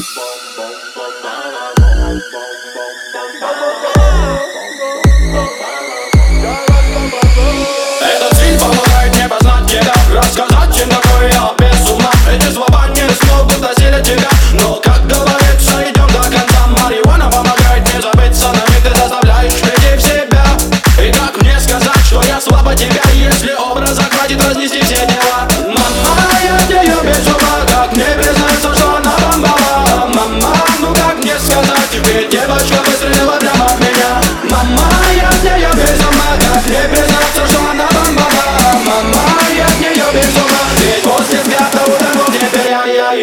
Этот стиль помогает мне познать тебя, рассказать, чем такой я без ума. Эти слова не смогут осилить тебя, но, как говорится, идем до конца. Марихуана помогает мне забыться на миг, ты заставляешь прийти в себя. И как мне сказать, что я слабо тебя, если образа хватит разнести все дела? Мама, я от нее без ума, как мне признаться, что она бомбала? Мама, ну как мне сказать тебе, девочка выстрелила прямо в меня. Мама, я от нее без ума, как мне признаться, что она бомбала? Мама, я от нее без ума, ведь после взгляда утонул теперь я.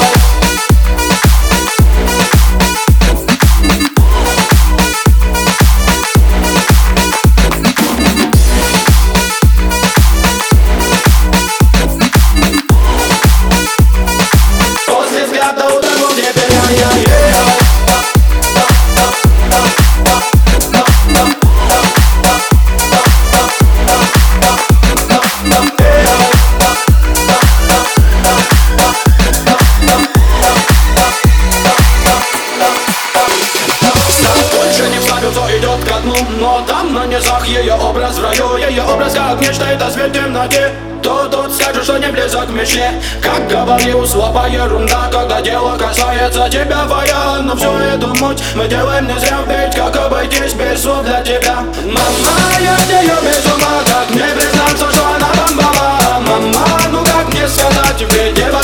После взгляда утонул теперь я. Больше не в славе, кто идет ко дну, но там на низах ее образ в раю. Ее образ как нечто, это свет в темноте. Кто тут скажет, что не близок к мечте? Как говорил, слова ерунда, когда дело касается тебя, твоя. Но всю эту муть мы делаем не зря, ведь как обойтись без слов для тебя? Мама, я от нее без ума, как мне признаться, что она бомбала? Мама, ну как мне сказать тебе, дева?